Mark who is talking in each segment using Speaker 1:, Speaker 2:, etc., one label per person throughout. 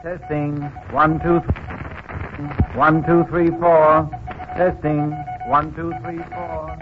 Speaker 1: Testing. 1, 2, 1, 2, 3, 4. Testing. 1, 2, 3, 4.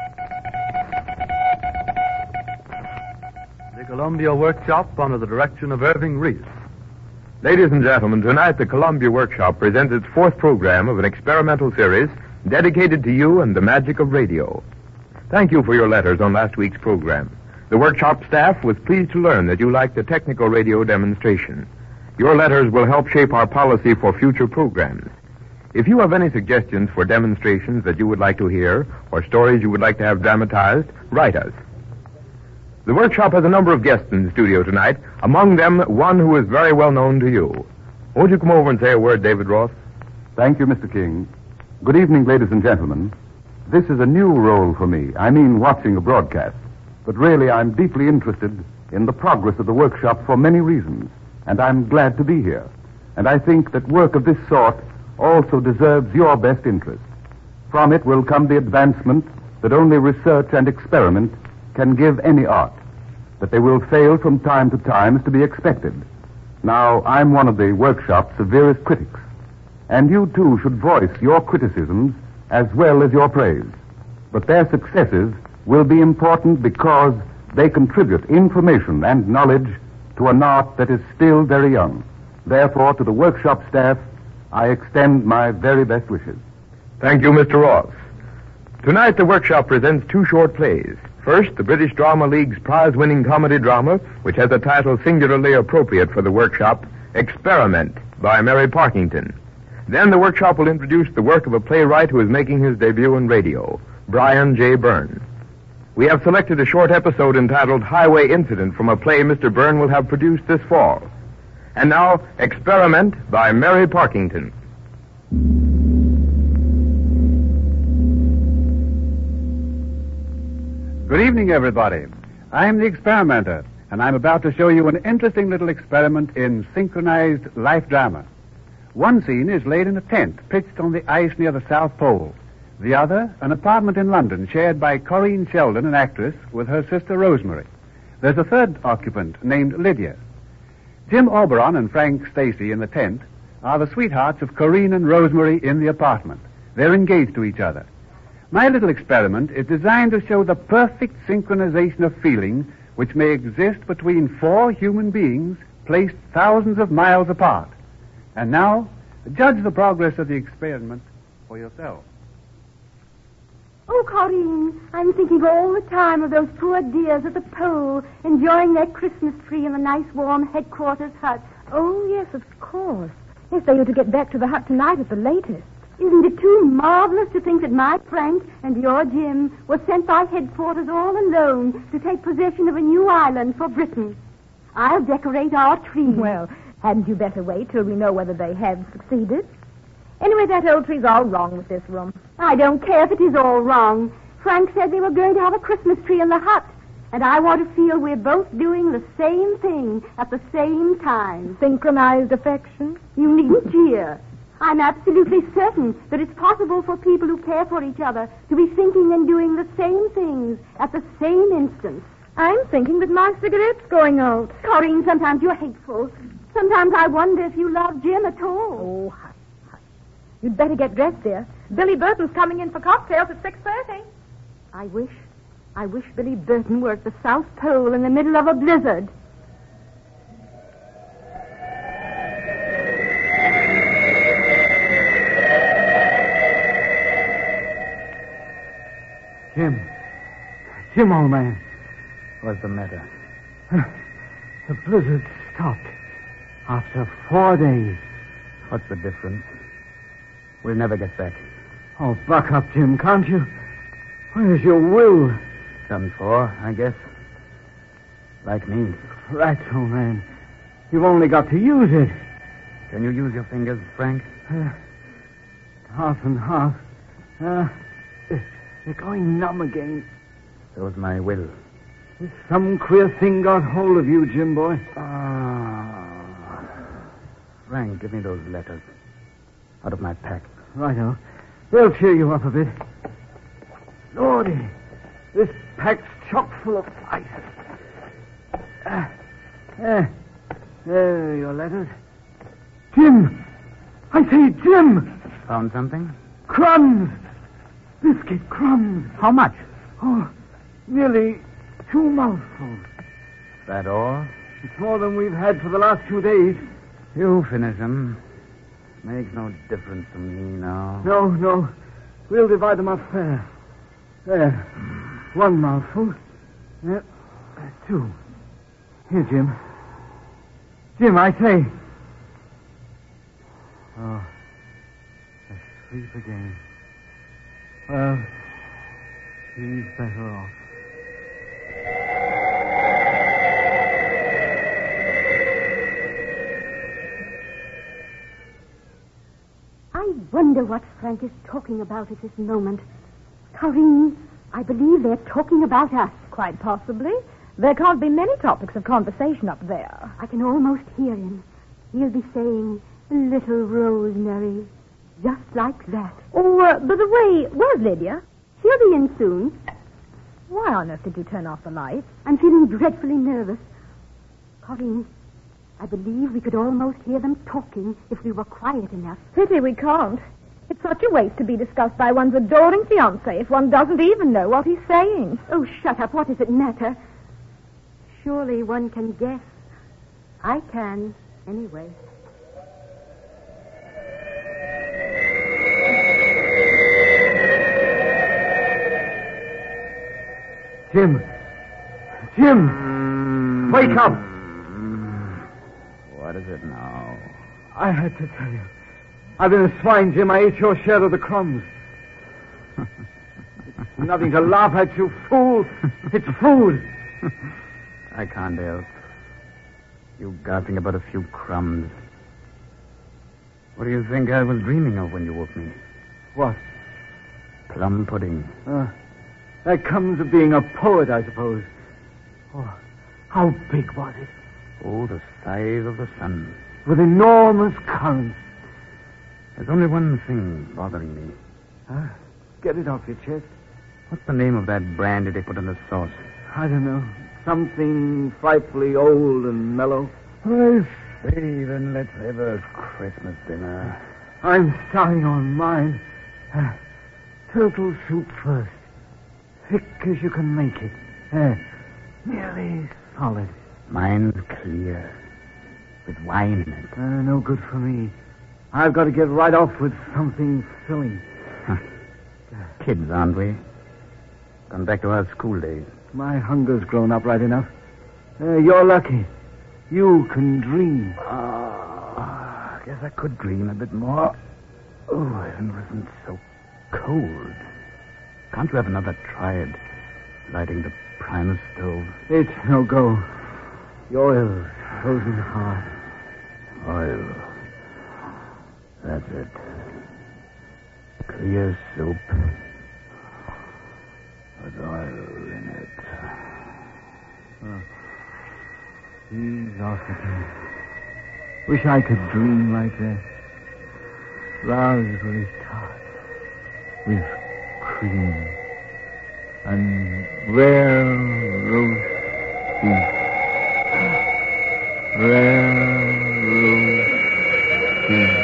Speaker 2: The Columbia Workshop under the direction of Irving Reese. Ladies and gentlemen, tonight the Columbia Workshop presents its fourth program of an experimental series dedicated to you and the magic of radio. Thank you for your letters on last week's program. The workshop staff was pleased to learn that you liked the technical radio demonstration. Your letters will help shape our policy for future programs. If you have any suggestions for demonstrations that you would like to hear or stories you would like to have dramatized, write us. The workshop has a number of guests in the studio tonight, among them one who is very well known to you. Won't you come over and say a word, David Ross?
Speaker 3: Thank you, Mr. King. Good evening, ladies and gentlemen. This is a new role for me. I mean watching a broadcast. But really, I'm deeply interested in the progress of the workshop for many reasons. And I'm glad to be here. And I think that work of this sort also deserves your best interest. From it will come the advancement that only research and experiment can give any art. That they will fail from time to time is to be expected. Now, I'm one of the workshop's severest critics. And you, too, should voice your criticisms as well as your praise. But their successes will be important because they contribute information and knowledge to an art that is still very young. Therefore, to the workshop staff, I extend my very best wishes.
Speaker 2: Thank you, Mr. Ross. Tonight, the workshop presents two short plays. First, the British Drama League's prize-winning comedy drama, which has a title singularly appropriate for the workshop, Experiment, by Mary Parkington. Then the workshop will introduce the work of a playwright who is making his debut in radio, Brian J. Byrne. We have selected a short episode entitled Highway Incident from a play Mr. Byrne will have produced this fall. And now, Experiment by Mary Parkington.
Speaker 4: Good evening, everybody. I'm the experimenter, and I'm about to show you an interesting little experiment in synchronized life drama. One scene is laid in a tent pitched on the ice near the South Pole. The other, an apartment in London shared by Corinne Sheldon, an actress, with her sister Rosemary. There's a third occupant named Lydia. Jim Oberon and Frank Stacy in the tent are the sweethearts of Corinne and Rosemary in the apartment. They're engaged to each other. My little experiment is designed to show the perfect synchronization of feeling which may exist between four human beings placed thousands of miles apart. And now, judge the progress of the experiment for yourself.
Speaker 5: Oh, Corinne, I'm thinking all the time of those poor dears at the pole enjoying their Christmas tree in the nice warm headquarters hut.
Speaker 6: Oh, yes, of course. Yes, they ought to get back to the hut tonight at the latest.
Speaker 5: Isn't it too marvelous to think that my Frank and your Jim were sent by headquarters all alone to take possession of a new island for Britain? I'll decorate our tree.
Speaker 6: Well, hadn't you better wait till we know whether they have succeeded? Anyway, that old tree's all wrong with this room.
Speaker 5: I don't care if it is all wrong. Frank said they were going to have a Christmas tree in the hut, and I want to feel we're both doing the same thing at the same time.
Speaker 6: Synchronized affection?
Speaker 5: You needn't jeer. I'm absolutely certain that it's possible for people who care for each other to be thinking and doing the same things at the same instant.
Speaker 6: I'm thinking that my cigarette's going out.
Speaker 5: Corinne, sometimes you're hateful. Sometimes I wonder if you love Jim at all.
Speaker 6: Oh, hush, hush. You'd better get dressed, dear. Billy Burton's coming in for cocktails at 6:30.
Speaker 5: I wish Billy Burton were at the South Pole in the middle of a blizzard.
Speaker 1: Jim, old man. What's the matter? The blizzard stopped after 4 days. What's the difference? We'll never get back. Oh, buck up, Jim, can't you? Where's your will? Done for, I guess. Like me. Right, old man. You've only got to use it. Can you use your fingers, Frank? Half and half. They're going numb again. So's my will. Some queer thing got hold of you, Jim boy. Frank, give me those letters. Out of my pack. Righto. They'll cheer you up a bit. Lordy, this pack's chock full of ice. There are your letters. Jim! I say, Jim!
Speaker 7: Found something?
Speaker 1: Crumbs! Biscuit crumbs.
Speaker 7: How much?
Speaker 1: Oh, nearly 2 mouthfuls.
Speaker 7: That all?
Speaker 1: It's more than we've had for the last 2 days.
Speaker 7: You finish them. Makes no difference to me now.
Speaker 1: No. We'll divide them up fair. There. 1 mouthful. There. 2. Here, Jim. Jim, I say. Oh. Asleep again. Well, he's better off.
Speaker 5: I wonder what Frank is talking about at this moment. Corinne, I believe they're talking about us.
Speaker 6: Quite possibly. There can't be many topics of conversation up there.
Speaker 5: I can almost hear him. He'll be saying, little Rosemary, just like that.
Speaker 6: Oh, by the way, where's Lydia?
Speaker 5: She'll be in soon.
Speaker 6: Why on earth did you turn off the lights?
Speaker 5: I'm feeling dreadfully nervous. Corinne, I believe we could almost hear them talking if we were quiet enough.
Speaker 6: Pity we can't. It's such a waste to be discussed by one's adoring fiancé if one doesn't even know what he's saying.
Speaker 5: Oh, shut up. What does it matter? Surely one can guess. I can, anyway.
Speaker 1: Jim! Wake up!
Speaker 7: What is it now?
Speaker 1: I had to tell you. I've been a swine, Jim. I ate your share of the crumbs. It's nothing to laugh at, you fool. It's food.
Speaker 7: I can't help. You gasping about a few crumbs. What do you think I was dreaming of when you woke me?
Speaker 1: What?
Speaker 7: Plum pudding.
Speaker 1: That comes of being a poet, I suppose. Oh, how big was it?
Speaker 7: Oh, the size of the sun.
Speaker 1: With enormous currents.
Speaker 7: There's only one thing bothering me.
Speaker 1: Get it off your chest.
Speaker 7: What's the name of that brandy they put in the sauce?
Speaker 1: I don't know. Something frightfully old and mellow.
Speaker 7: I say, then let's have a Christmas dinner.
Speaker 1: I'm starting on mine. Turtle soup first. Thick as you can make it. Nearly solid.
Speaker 7: Mine's clear. With wine in it.
Speaker 1: No good for me. I've got to get right off with something filling.
Speaker 7: Kids, aren't we? Gone back to our school days.
Speaker 1: My hunger's grown up right enough. You're lucky. You can dream.
Speaker 7: I guess I could dream a bit more. Oh, it wasn't so cold. Can't you have another try at lighting the primus stove?
Speaker 1: It's no go. The oil's frozen hard.
Speaker 7: Oil. That's it. Clear soup. With oil in it.
Speaker 1: He's off again. Wish I could dream like that. Raspberry tart with cream and rare roast beef. Rare roast beef.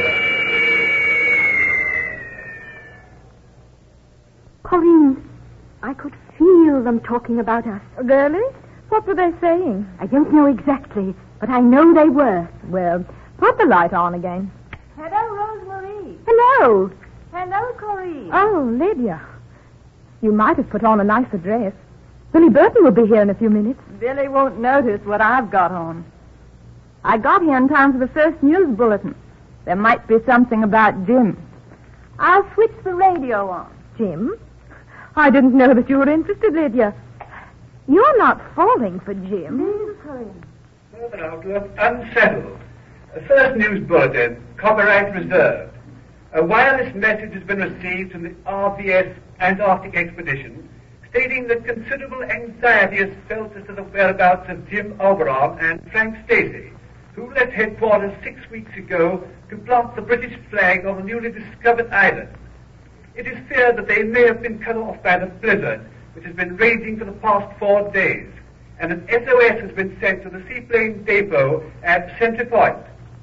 Speaker 5: Corinne, I could feel them talking about us.
Speaker 6: Really? What were they saying?
Speaker 5: I don't know exactly, but I know they were.
Speaker 6: Well, put the light on again.
Speaker 8: Hello, Rosemary.
Speaker 5: Hello.
Speaker 8: Hello, Corinne.
Speaker 6: Oh, Lydia. You might have put on a nicer dress. Billy Burton will be here in a few minutes.
Speaker 8: Billy won't notice what I've got on. I got here in time for the first news bulletin. There might be something about Jim. I'll switch the radio on.
Speaker 6: Jim? I didn't know that you were interested, Lydia. You're not falling for Jim.
Speaker 9: Further outlook unsettled. The first news bulletin, copyright reserved. A wireless message has been received from the RBS Antarctic expedition stating that considerable anxiety is felt as to the whereabouts of Jim Oberon and Frank Stacy, who left headquarters 6 weeks ago to plant the British flag on the newly discovered island. It is feared that they may have been cut off by the blizzard, which has been raging for the past 4 days, and an SOS has been sent to the seaplane depot at Center Point.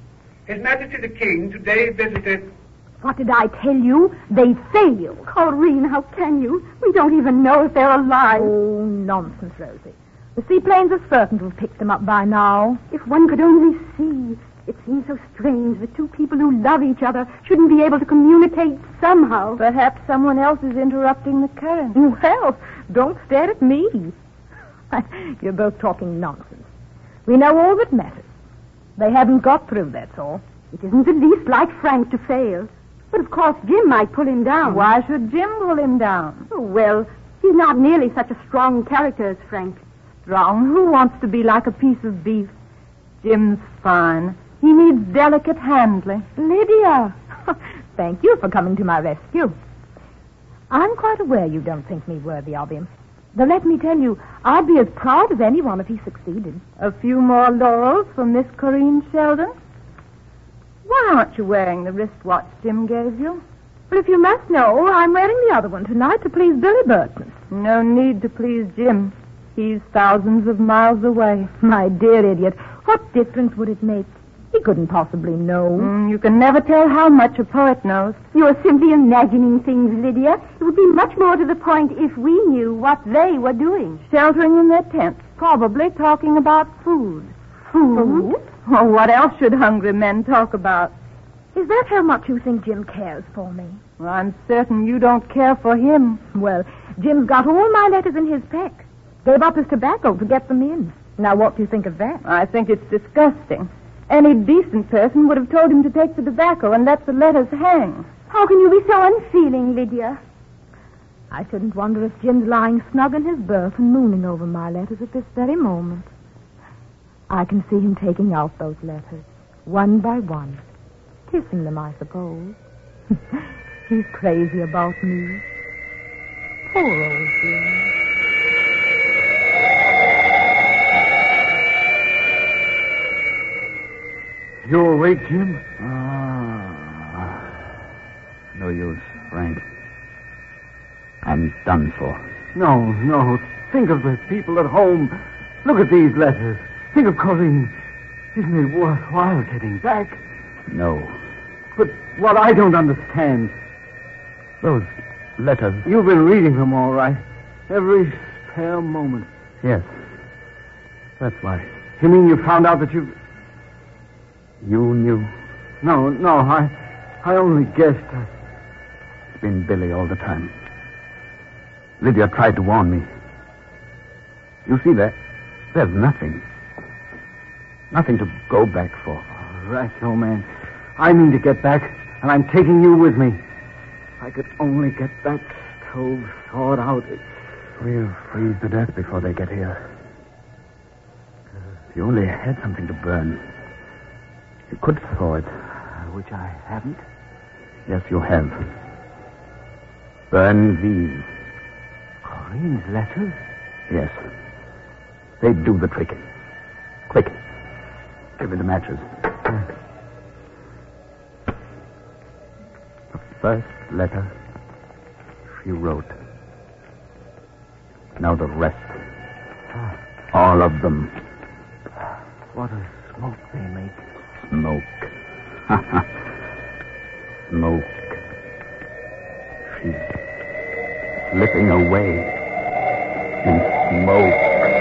Speaker 9: His Majesty the King today visited...
Speaker 5: What did I tell you? They failed. Corrine, how can you? We don't even know if they're alive.
Speaker 6: Oh, nonsense, Rosie. The seaplanes are certain to have picked them up by now.
Speaker 5: If one could only see. It seems so strange that two people who love each other shouldn't be able to communicate somehow.
Speaker 8: Perhaps someone else is interrupting the current.
Speaker 6: Well, don't stare at me. You're both talking nonsense. We know all that matters. They haven't got through, that's all.
Speaker 5: It isn't the least like Frank to fail. But of course Jim might pull him down.
Speaker 8: Why should Jim pull him down?
Speaker 5: Oh, well, he's not nearly such a strong character as Frank.
Speaker 8: Strong? Who wants to be like a piece of beef? Jim's fine. He needs delicate handling.
Speaker 6: Lydia! Thank you for coming to my rescue. I'm quite aware you don't think me worthy of him. Though let me tell you, I'd be as proud as anyone if he succeeded.
Speaker 8: A few more laurels for Miss Corrine Sheldon? Why aren't you wearing the wristwatch Jim gave you?
Speaker 6: Well, if you must know, I'm wearing the other one tonight to please Billy Burton.
Speaker 8: No need to please Jim. He's thousands of miles away.
Speaker 6: My dear idiot, what difference would it make? He couldn't possibly know.
Speaker 8: You can never tell how much a poet knows.
Speaker 5: You're simply imagining things, Lydia. It would be much more to the point if we knew what they were doing.
Speaker 8: Sheltering in their tents, probably talking about food.
Speaker 5: Food?
Speaker 8: Oh, what else should hungry men talk about?
Speaker 6: Is that how much you think Jim cares for me?
Speaker 8: Well, I'm certain you don't care for him.
Speaker 6: Well, Jim's got all my letters in his pack. Gave up his tobacco to get them in. Now, what do you think of that?
Speaker 8: I think it's disgusting. Any decent person would have told him to take the tobacco and let the letters hang.
Speaker 5: How can you be so unfeeling, Lydia?
Speaker 6: I shouldn't wonder if Jim's lying snug in his berth and mooning over my letters at this very moment. I can see him taking out those letters, one by one, kissing them, I suppose. He's crazy about me. Poor old Jim.
Speaker 1: You awake, Jim?
Speaker 7: No use, Frank. I'm done for.
Speaker 1: No. Think of the people at home. Look at these letters. Think of Corrine. Isn't it worthwhile getting back?
Speaker 7: No.
Speaker 1: But what I don't understand...
Speaker 7: Those letters...
Speaker 1: You've been reading them all right. Every spare moment.
Speaker 7: Yes. That's why.
Speaker 1: You mean you found out that you...
Speaker 7: You knew?
Speaker 1: No. I only guessed.
Speaker 7: It's been Billy all the time. Lydia tried to warn me. You see, there's nothing. Nothing to go back for.
Speaker 1: Right, old man. I mean to get back, and I'm taking you with me. If I could only get that stove thawed out.
Speaker 7: We'll freeze to death before they get here. If you only had something to burn, you could thaw it.
Speaker 1: Which I haven't.
Speaker 7: Yes, you have. Burn these.
Speaker 1: Corrine's letters?
Speaker 7: Yes. They do the trick. Quick. Give me the matches. The first letter she wrote. Now the rest. All of them.
Speaker 1: What a smoke they make.
Speaker 7: Smoke. Smoke. She's slipping away in smoke.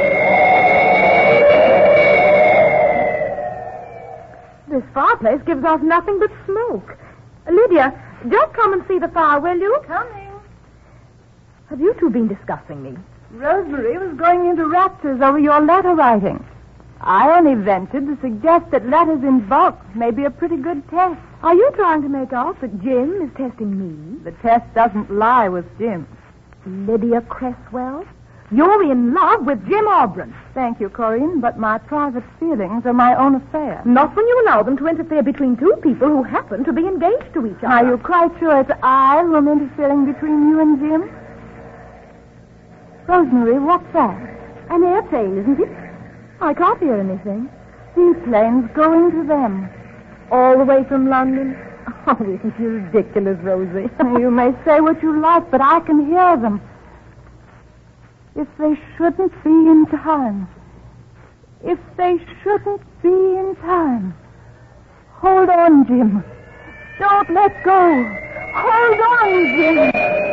Speaker 6: This fireplace gives off nothing but smoke. Lydia, just come and see the fire, will you?
Speaker 8: Coming.
Speaker 6: Have you two been discussing me?
Speaker 8: Rosemary was going into raptures over your letter writing. I only ventured to suggest that letters in bulk may be a pretty good test.
Speaker 6: Are you trying to make out that Jim is testing me?
Speaker 8: The test doesn't lie with Jim.
Speaker 6: Lydia Cresswell? You're in love with Jim Aubrey.
Speaker 8: Thank you, Corrine, but my private feelings are my own affair.
Speaker 6: Not when you allow them to interfere between two people who happen to be engaged to each other.
Speaker 8: Are you quite sure it's I who am interfering between you and Jim? Rosemary, what's that?
Speaker 5: An airplane, isn't it?
Speaker 6: I can't hear anything.
Speaker 8: Seaplanes going to them.
Speaker 6: All the way from London? Oh, isn't you ridiculous, Rosie?
Speaker 8: You may say what you like, but I can hear them. If they shouldn't be in time. If they shouldn't be in time. Hold on, Jim. Don't let go. Hold on, Jim.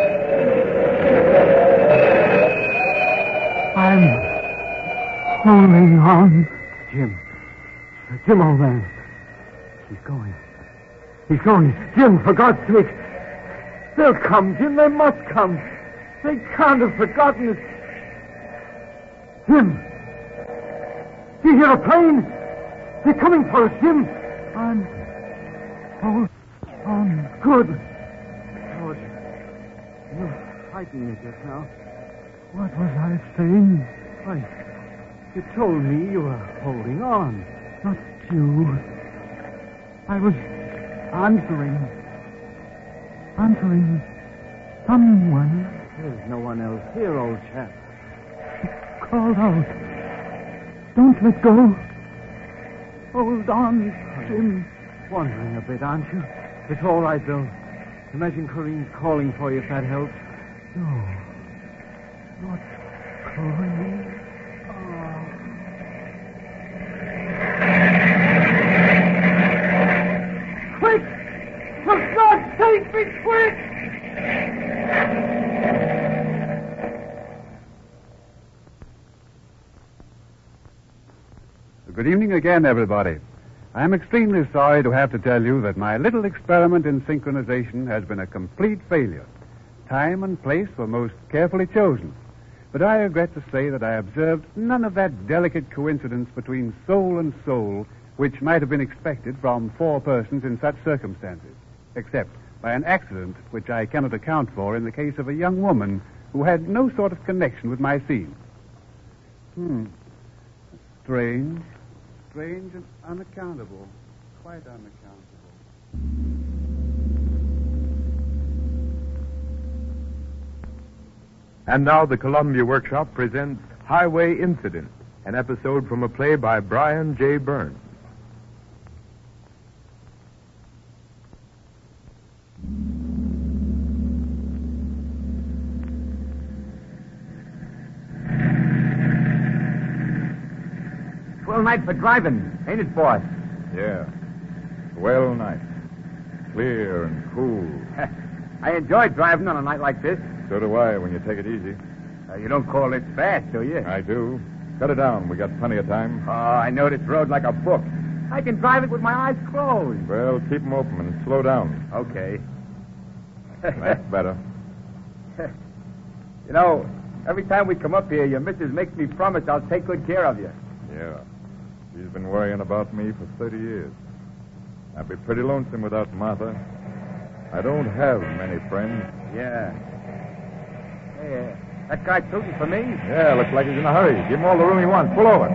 Speaker 1: I'm holding on. Jim. Jim, old man. He's going. He's going. Jim, for God's sake. They'll come, Jim. They must come. They can't have forgotten us. Jim. Do you hear a plane? They're coming for us, Jim. Hold on. Good. Good. You frightened me just now. What was I saying? Why, you told me you were holding on. Not you. I was answering someone. There's no one else here, old chap. She called out. Don't let go. Hold on, Jim. Wandering a bit, aren't you? It's all right, though. Imagine Corinne's calling for you if that helps. No. Not Corinne. Quick! For God's sake, be quick!
Speaker 4: Good evening again, everybody. I'm extremely sorry to have to tell you that my little experiment in synchronization has been a complete failure. Time and place were most carefully chosen. But I regret to say that I observed none of that delicate coincidence between soul and soul which might have been expected from four persons in such circumstances, except by an accident which I cannot account for in the case of a young woman who had no sort of connection with my scene. Strange and unaccountable. Quite unaccountable.
Speaker 2: And now the Columbia Workshop presents Highway Incident, an episode from a play by Brian J. Burns.
Speaker 7: Swell night for driving, ain't it, boss?
Speaker 3: Yeah. Well, night. Clear and cool.
Speaker 7: I enjoy driving on a night like this.
Speaker 3: So do I when you take it easy.
Speaker 7: You don't call it fast, do you?
Speaker 3: I do. Cut it down. We got plenty of time.
Speaker 7: Oh, I know this road like a book. I can drive it with my eyes closed.
Speaker 3: Well, keep them open and slow down.
Speaker 7: Okay.
Speaker 3: That's better.
Speaker 7: You know, every time we come up here, your missus makes me promise I'll take good care of you.
Speaker 3: Yeah. She's been worrying about me for 30 years. I'd be pretty lonesome without Martha. I don't have many friends.
Speaker 7: Yeah. Hey, that guy tooting for me?
Speaker 3: Yeah, looks like he's in a hurry. Give him all the room he wants. Pull over.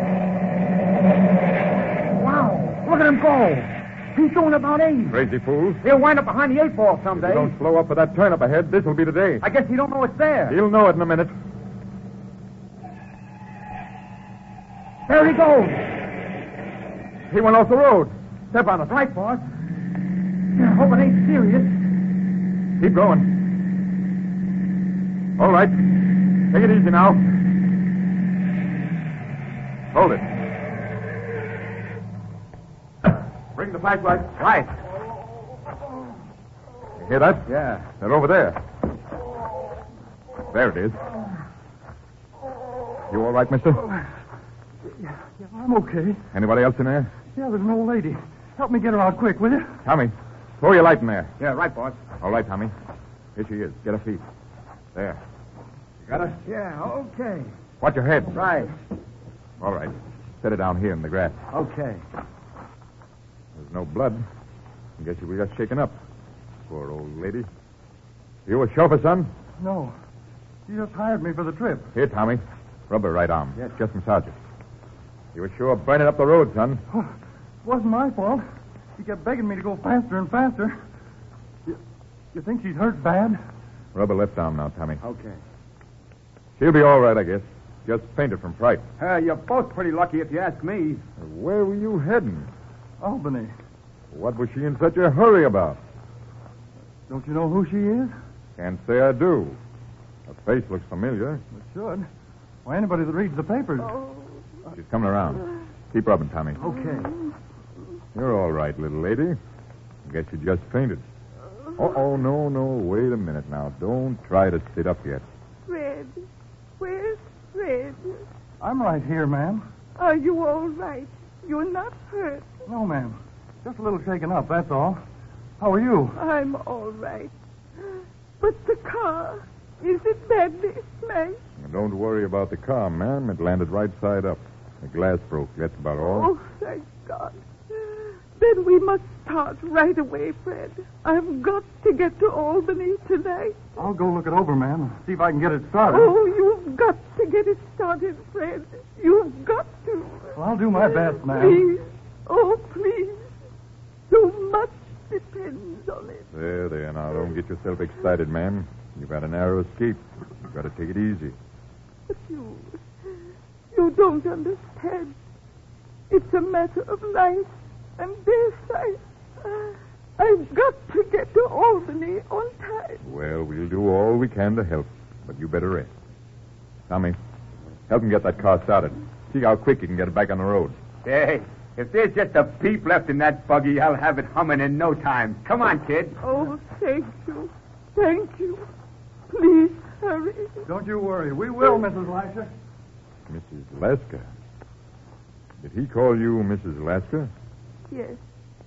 Speaker 7: Wow. Look at him go. He's doing about 80.
Speaker 3: Crazy fools.
Speaker 7: He'll wind up behind the 8-ball someday.
Speaker 3: If you don't slow up for that turn up ahead, this'll be the day.
Speaker 7: I guess he don't know it's there.
Speaker 3: He'll know it in a minute.
Speaker 7: There he goes.
Speaker 3: He went off the road.
Speaker 7: Step on it. Right, boss. I hope it ain't serious.
Speaker 3: Keep going. All right. Take it easy now. Hold it. Bring the flashlight.
Speaker 7: Right.
Speaker 3: You hear that?
Speaker 7: Yeah.
Speaker 3: They're over there. There it is. You all right, mister?
Speaker 9: Yeah, I'm okay.
Speaker 3: Anybody else in there?
Speaker 9: Yeah, there's an old lady. Help me get her out quick, will you?
Speaker 3: Tommy, throw your light in there.
Speaker 7: Yeah, right, boss.
Speaker 3: All right, Tommy. Here she is. Get her feet. There. You got her?
Speaker 7: Yeah, okay.
Speaker 3: Watch your head.
Speaker 7: Right.
Speaker 3: All right. Set it down here in the grass.
Speaker 7: Okay.
Speaker 3: There's no blood. I guess you were just shaken up. Poor old lady. You a chauffeur, son?
Speaker 9: No. You just hired me for the trip.
Speaker 3: Here, Tommy. Rub her right arm. Yes. Just massage it. You were sure burning up the road, son.
Speaker 9: Oh, it wasn't my fault. She kept begging me to go faster and faster. You think she's hurt bad?
Speaker 3: Rub her left arm now, Tommy.
Speaker 7: Okay.
Speaker 3: She'll be all right, I guess. Just fainted from fright.
Speaker 7: You're both pretty lucky if you ask me.
Speaker 3: Where were you heading?
Speaker 9: Albany.
Speaker 3: What was she in such a hurry about?
Speaker 9: Don't you know who she is?
Speaker 3: Can't say I do. Her face looks familiar.
Speaker 9: It should. Why, anybody that reads the papers.
Speaker 3: She's coming around. Keep rubbing, Tommy.
Speaker 9: Okay.
Speaker 10: You're all right, little lady. Guess you just fainted. Oh, no. Wait a minute now. Don't try to sit up yet.
Speaker 11: Fred. Where's Fred?
Speaker 12: I'm right here, ma'am.
Speaker 11: Are you all right? You're not hurt?
Speaker 12: No, ma'am. Just a little shaken up, that's all. How are you?
Speaker 11: I'm all right. But the car, is it badly smashed?
Speaker 10: Don't worry about the car, ma'am. It landed right side up. The glass broke. That's about all.
Speaker 11: Oh, thank God. Then we must start right away, Fred. I've got to get to Albany tonight.
Speaker 12: I'll go look it over, ma'am. See if I can get it started.
Speaker 11: Oh, you've got to get it started, Fred. You've got to.
Speaker 12: Well, I'll do my best, ma'am.
Speaker 11: Please. Oh, please. So much depends on it.
Speaker 10: There. Now, don't get yourself excited, ma'am. You've had a narrow escape. You've got to take it easy.
Speaker 11: But you don't understand. It's a matter of life and death. I've got to get to Albany on time.
Speaker 10: Well, we'll do all we can to help, but you better rest. Tommy, help him get that car started. See how quick you can get it back on the road.
Speaker 7: Hey, if there's just a peep left in that buggy, I'll have it humming in no time. Come on, kid.
Speaker 11: Oh, thank you. Thank you. Please hurry.
Speaker 12: Don't you worry. We will, Mrs. Lasher.
Speaker 10: Mrs. Lasker. Did he call you Mrs. Lasker?
Speaker 11: Yes.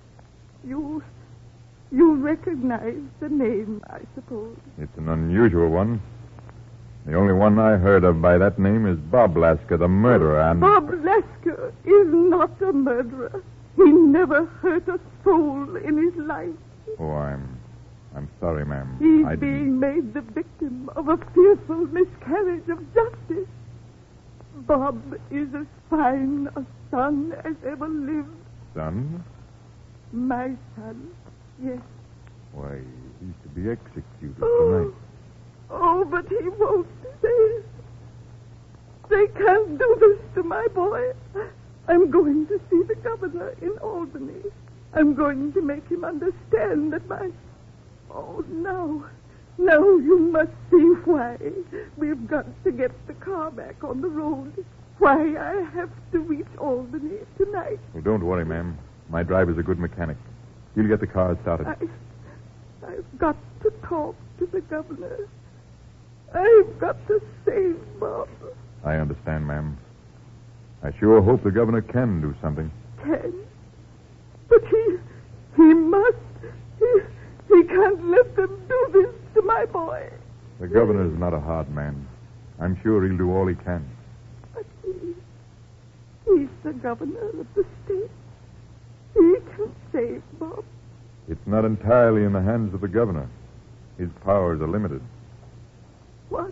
Speaker 11: You recognize the name, I suppose.
Speaker 10: It's an unusual one. The only one I heard of by that name is Bob Lasker, the murderer, and...
Speaker 11: Bob Lasker is not a murderer. He never hurt a soul in his life.
Speaker 10: Oh, I'm sorry, ma'am.
Speaker 11: He's being made the victim of a fearful miscarriage of justice. Bob is as fine a son as ever lived.
Speaker 10: Son?
Speaker 11: My son, yes.
Speaker 10: Why, he's to be executed tonight.
Speaker 11: Oh, but he won't. They can't do this to my boy. I'm going to see the governor in Albany. I'm going to make him understand that my... Oh, now you must see why we've got to get the car back on the road. Why I have to reach Albany tonight.
Speaker 10: Well, don't worry, ma'am. My driver's a good mechanic. He'll get the car started.
Speaker 11: I've got to talk to the governor. I've got to save Bob.
Speaker 10: I understand, ma'am. I sure hope the governor can do something.
Speaker 11: Can? But he must. He can't let them do this to my boy.
Speaker 10: The governor's not a hard man. I'm sure he'll do all he can.
Speaker 11: But he's the governor of the state. He can save Bob.
Speaker 10: It's not entirely in the hands of the governor. His powers are limited.
Speaker 11: What?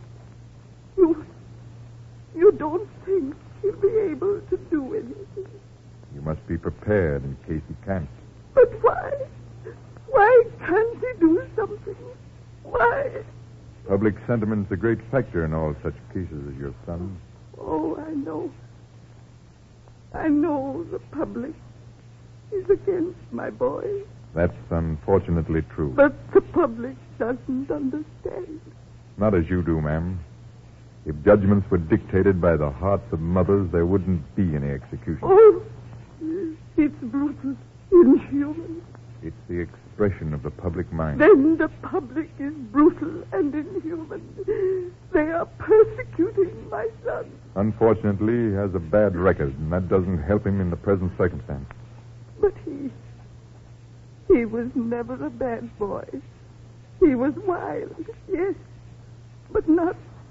Speaker 11: You don't think he'll be able to do anything?
Speaker 10: You must be prepared in case he can't.
Speaker 11: But why? Why can't he do something? Why?
Speaker 10: Public sentiment's a great factor in all such cases as your son's.
Speaker 11: Oh, I know. I know the public is against my boy.
Speaker 10: That's unfortunately true.
Speaker 11: But the public doesn't understand.
Speaker 10: Not as you do, ma'am. If judgments were dictated by the hearts of mothers, there wouldn't be any execution.
Speaker 11: Oh, it's brutal, inhuman.
Speaker 10: It's the expression of the public mind.
Speaker 11: Then the public is brutal and inhuman. They are persecuting my son.
Speaker 10: Unfortunately, he has a bad record, and that doesn't help him in the present circumstance.
Speaker 11: But he was never a bad boy. He was wild, yes, but not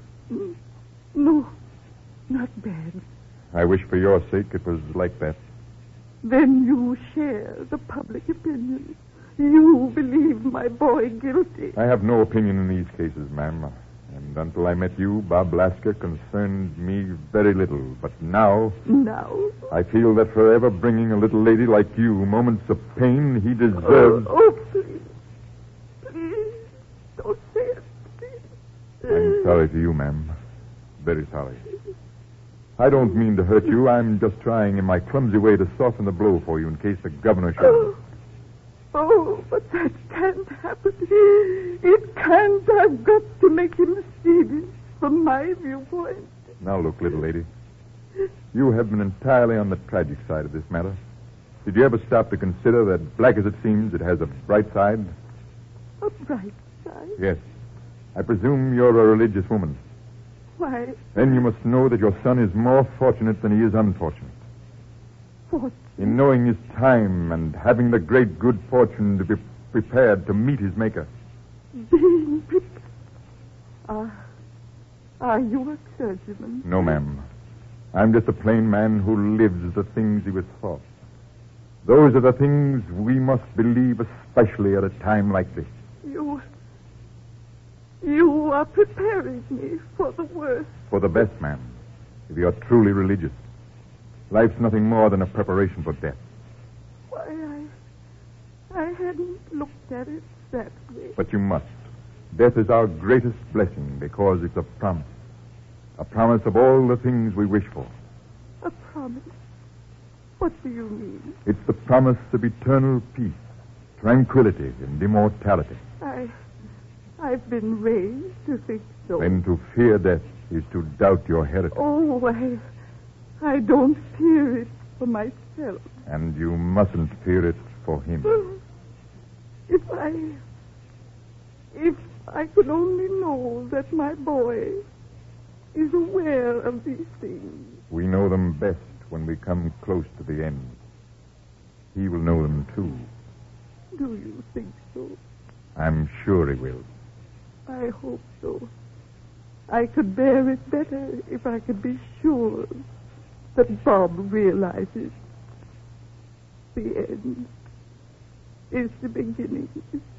Speaker 11: bad.
Speaker 10: I wish for your sake it was like that.
Speaker 11: Then you share the public opinion. You believe my boy guilty.
Speaker 10: I have no opinion in these cases, ma'am. And until I met you, Bob Lasker concerned me very little. But now...
Speaker 11: Now?
Speaker 10: I feel that for ever bringing a little lady like you moments of pain he deserves...
Speaker 11: Oh, please. Please, don't say it. Please.
Speaker 10: I'm sorry for you, ma'am. Very sorry. I don't mean to hurt you. I'm just trying in my clumsy way to soften the blow for you in case the governor should...
Speaker 11: Oh, but that can't happen. It can't. I've got to make him see this from my viewpoint.
Speaker 10: Now, look, little lady. You have been entirely on the tragic side of this matter. Did you ever stop to consider that, black as it seems, it has a bright side?
Speaker 11: A bright side?
Speaker 10: Yes. I presume you're a religious woman.
Speaker 11: Why,
Speaker 10: Then you must know that your son is more fortunate than he is unfortunate.
Speaker 11: what?
Speaker 10: In knowing his time and having the great good fortune to be prepared to meet his Maker.
Speaker 11: Being prepared. Are you a clergyman?
Speaker 10: No, ma'am. I'm just a plain man who lives the things he was taught. Those are the things we must believe, especially at a time like this.
Speaker 11: You are preparing me for the worst.
Speaker 10: For the best, ma'am, if you're truly religious. Life's nothing more than a preparation for death.
Speaker 11: Why, I hadn't looked at it that way.
Speaker 10: But you must. Death is our greatest blessing because it's a promise. A promise of all the things we wish for.
Speaker 11: A promise? What do you mean?
Speaker 10: It's the promise of eternal peace, tranquility, and immortality.
Speaker 11: I've been raised to think so.
Speaker 10: Then to fear death is to doubt your heritage.
Speaker 11: Oh, I don't fear it for myself.
Speaker 10: And you mustn't fear it for him.
Speaker 11: If I could only know that my boy is aware of these things.
Speaker 10: We know them best when we come close to the end. He will know them, too.
Speaker 11: Do you think so?
Speaker 10: I'm sure he will.
Speaker 11: I hope so. I could bear it better if I could be sure that Bob realizes the end is the beginning.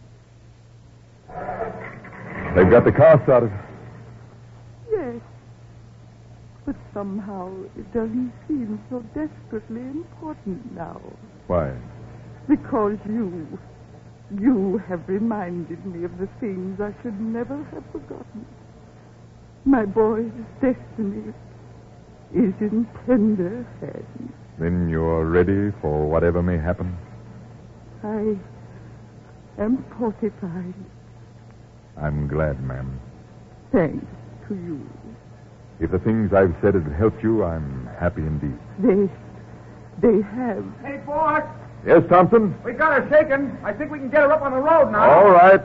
Speaker 10: They've got the car started.
Speaker 11: Yes. But somehow it doesn't seem so desperately important now.
Speaker 10: Why?
Speaker 11: Because you have reminded me of the things I should never have forgotten. My boy's destiny is in tender hands.
Speaker 10: Then you're ready for whatever may happen?
Speaker 11: I am fortified.
Speaker 10: I'm glad, ma'am.
Speaker 11: Thanks to you.
Speaker 10: If the things I've said have helped you, I'm happy indeed.
Speaker 11: They have.
Speaker 12: Hey, boss,
Speaker 10: Yes, Thompson?
Speaker 12: we got her shaken. I think we can get her up on the road now.
Speaker 10: All right.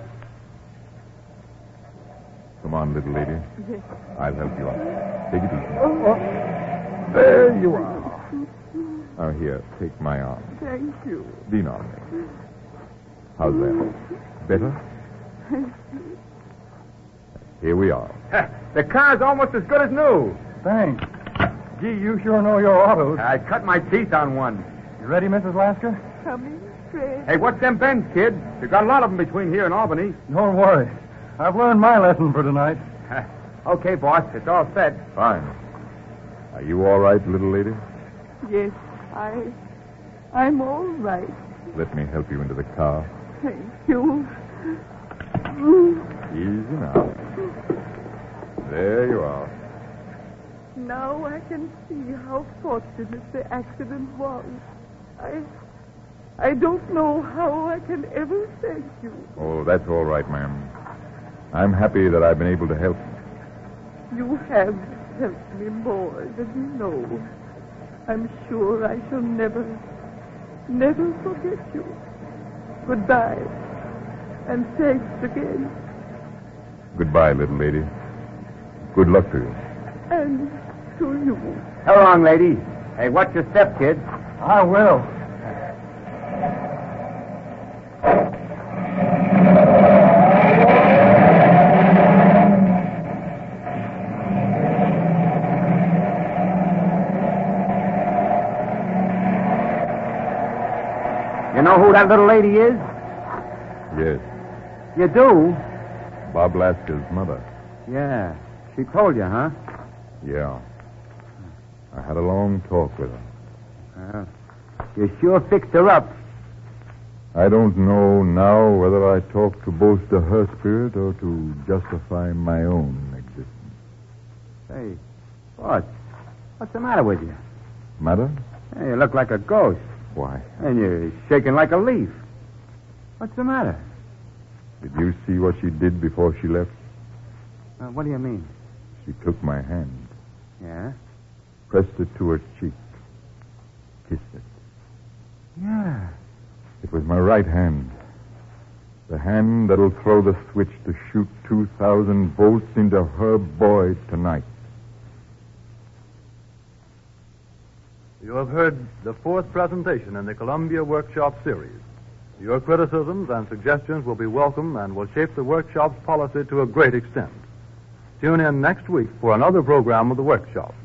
Speaker 10: Come on, little lady.
Speaker 11: Yes.
Speaker 10: I'll help you up. Take it easy.
Speaker 11: Oh,
Speaker 10: There you are. Now, here, take my arm.
Speaker 11: thank you.
Speaker 10: Lean on me. How's that? Better? Here we are.
Speaker 12: The car's almost as good as new. Thanks. Gee, you sure know your autos. I cut my teeth on one. You ready, Mrs. Lasker?
Speaker 11: Coming straight.
Speaker 12: Hey, what's them bends, kid? You got a lot of them between here and Albany. Don't worry. I've learned my lesson for tonight. Okay, boss. It's all set.
Speaker 10: Fine. Are you all right, little lady?
Speaker 11: Yes, I'm all right.
Speaker 10: Let me help you into the car.
Speaker 11: Thank you.
Speaker 10: Easy now. There you are.
Speaker 11: Now I can see how fortunate the accident was. I don't know how I can ever thank you.
Speaker 10: Oh, that's all right, ma'am. I'm happy that I've been able to help.
Speaker 11: You have helped me more than you know. I'm sure I shall never forget you. Goodbye. And thanks again.
Speaker 10: Goodbye, little lady. Good luck to you.
Speaker 11: And to you.
Speaker 12: So long, lady. Hey, watch your step, kid. I will. You know who that little lady is?
Speaker 10: Yes.
Speaker 12: You do?
Speaker 10: Bob Lasker's mother.
Speaker 12: Yeah. She told you, huh?
Speaker 10: Yeah. I had a long talk with her.
Speaker 12: You sure fixed her up.
Speaker 10: I don't know now whether I talk to boast of her spirit or to justify my own existence.
Speaker 12: Hey, boss, what's the matter with you?
Speaker 10: Matter?
Speaker 12: Hey, you look like a ghost.
Speaker 10: Why?
Speaker 12: And you're shaking like a leaf. What's the matter?
Speaker 10: Did you see what she did before she left?
Speaker 12: What do you mean?
Speaker 10: She took my hand,
Speaker 12: Yeah?
Speaker 10: pressed it to her cheek, kissed it. Yeah. It was my right hand. The hand that'll throw the switch to shoot 2,000 volts into her boy tonight.
Speaker 13: You have heard the fourth presentation in the Columbia Workshop series. Your criticisms and suggestions will be welcome and will shape the Workshop's policy to a great extent. Tune in next week for another program of the Workshop.